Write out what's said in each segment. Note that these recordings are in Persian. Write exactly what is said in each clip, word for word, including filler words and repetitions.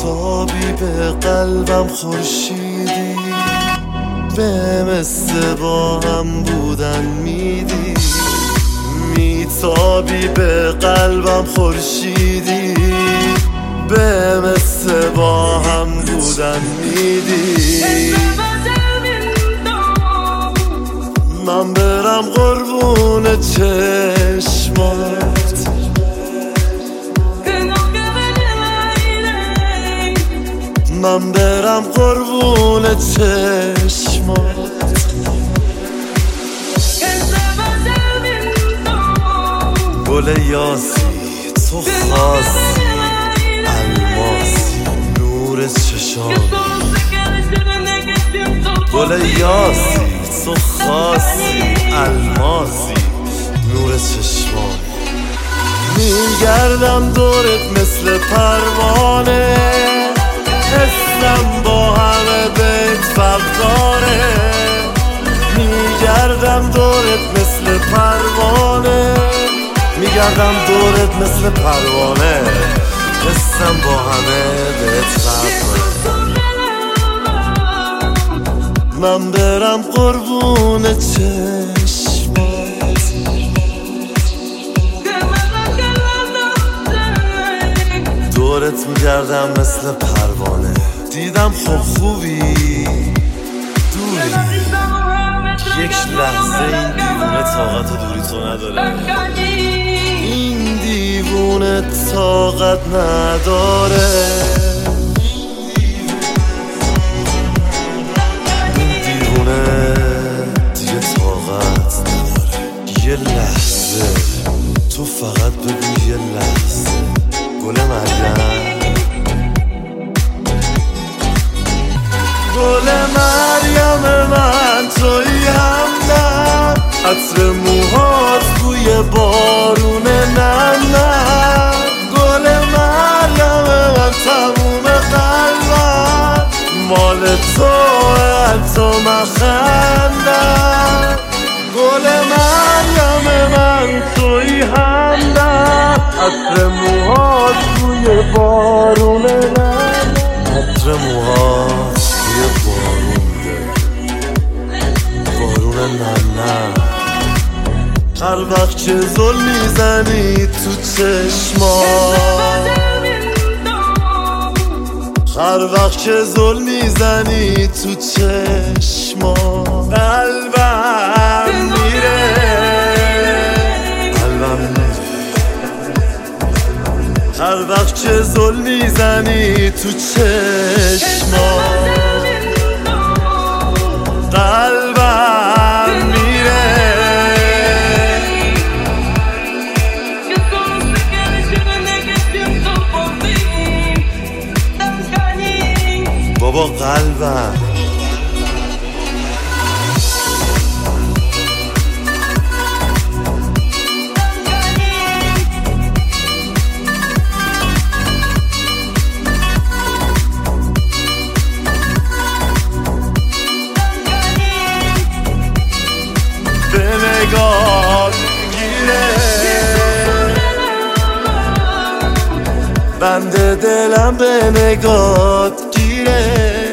میتابی به قلبم خورشیدی، به مثل با هم بودن میدی. میتابی به قلبم خورشیدی، به مثل با هم بودن میدی. من برم قربون چشمات، من برم قربون چشمات. گل یاسی تو خاصی، الماسی نور چشام. گل یاسی تو خاصی، الماسی نور چشمان. میگردم دورت مثل پروانه، حسم با همه بیت فقاره. میگردم دورت مثل پروانه، میگردم دورت مثل پروانه، حسم با همه بیت فقاره. من برم قربون چشمات، دورت میگردم مثل پروانه. دیدم خوب خوبی دوری، یک لحظه این دیوونه طاقت دوری تو نداره. این دیوونه طاقت نداره، یه لحظه تو فقط بگو یه لحظه. گل مریم، گل مریم من تویی همدم، عطر موهات بوی بارونه نم. گل مریم من تموم قلبم، مال توه حتی من خندم. گل مریم من تویی همدم، عطر موهات بوی بارونه نم. عطر موهات بوی بارونه، بارونه نم نم. هر وقت که زل میزنی تو چشمات، هر وقت که زل میزنی تو چشمات، قلبم میره، قلبم میره. هر وقت که زل میزنی تو چشمات، قلبم میره. بابا قلبم به نگات گیره، بند دلم به نگات گیره،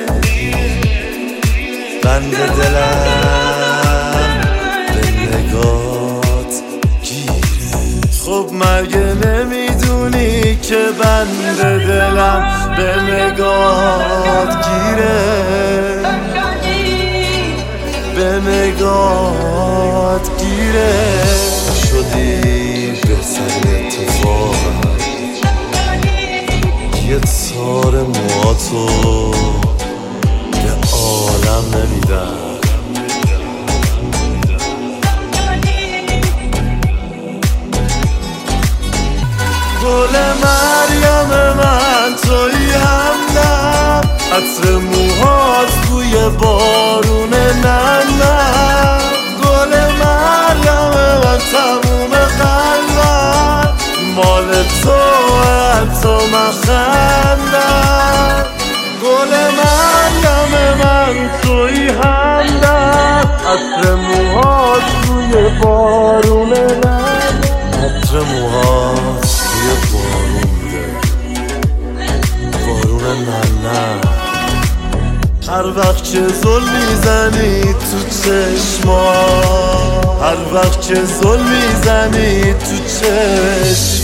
بند دلم به نگات گیره. خب مگه نمیدونی که بند دلم به نگات گیره، به نگات گیره. شدی بهترین اتفاقم، یه تار موهاتو به عالم نمیدم. گل مریم من تویی همدم، عطر موهات بوی بارونه نم. گل مریم من تموم قلبم، مال توه حتی من خندم. گل مریم من تویی همدم، عطر موهات بوی بارونه نم. عطر موهات بوی بارونه، بارونه نم. نه هر وقت که ظلم میزنی تو چشما، هر وقت که ظلم میزنی تو چشما